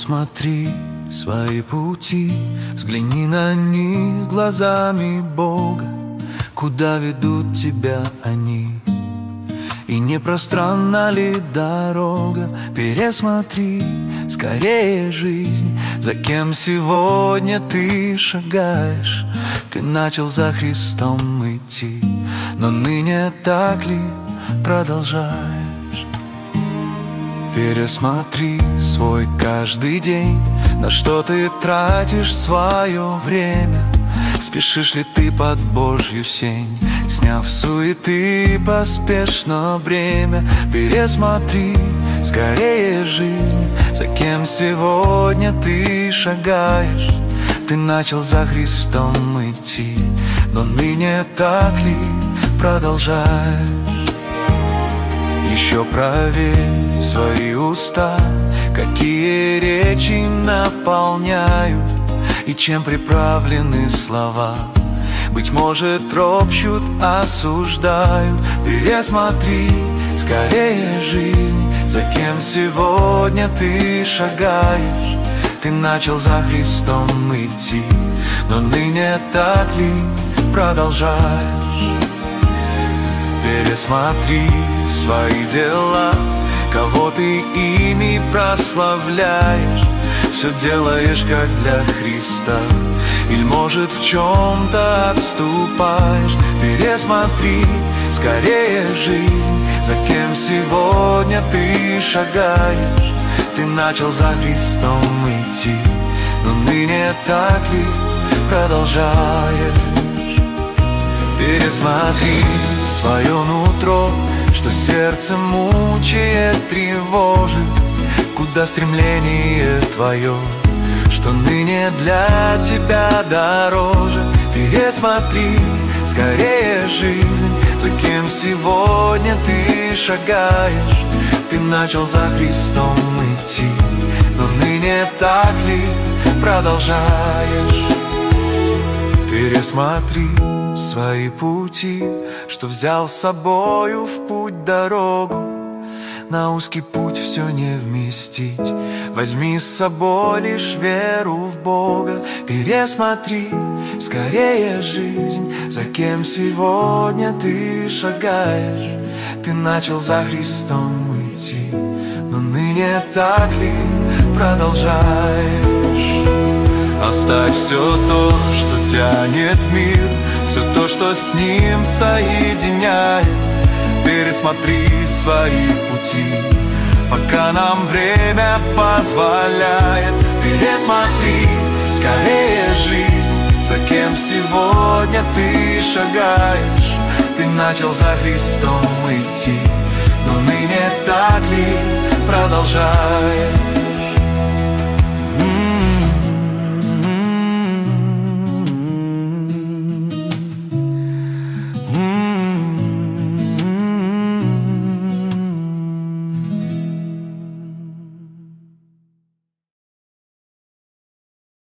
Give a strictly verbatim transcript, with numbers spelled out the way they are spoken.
Пересмотри свои пути, взгляни на них глазами Бога. Куда ведут тебя они? И не пространна ли дорога? Пересмотри скорее жизнь, за кем сегодня ты шагаешь. Ты начал за Христом идти, но ныне так ли продолжаешь? Пересмотри свой каждый день, на что ты тратишь свое время. Спешишь ли ты под Божью сень, сняв суеты поспешно бремя? Пересмотри скорее жизнь, за кем сегодня ты шагаешь. Ты начал за Христом идти, но ныне так ли продолжаешь? Еще проверь свои уста, какие речи наполняют и чем приправлены слова. Быть может, ропщут, осуждают. Пересмотри скорее жизнь, за кем сегодня ты шагаешь. Ты начал за Христом идти, но ныне так ли продолжаешь? Пересмотри свои дела, кого ты ими прославляешь. Все делаешь как для Христа, или, может, в чем-то отступаешь? Пересмотри скорее жизнь, за кем сегодня ты шагаешь. Ты начал за Христом идти, но ныне так ли продолжаешь? Пересмотри свое нутро, что сердце мучает, тревожит. Куда стремление твое, что ныне для тебя дороже? Пересмотри скорее жизнь, за кем сегодня ты шагаешь. Ты начал за Христом идти, но ныне так ли продолжаешь? Пересмотри свои пути, что взял с собою в путь дорогу. На узкий путь все не вместить, возьми с собой лишь веру в Бога. Пересмотри скорее жизнь, за кем сегодня ты шагаешь. Ты начал за Христом идти, но ныне так ли продолжаешь? Оставь все то, что тянет в мир, все то, что с ним соединяет. Пересмотри свои пути, пока нам время позволяет. Пересмотри скорее жизнь, за кем сегодня ты шагаешь. Ты начал за Христом идти, но ныне так ли продолжаешь?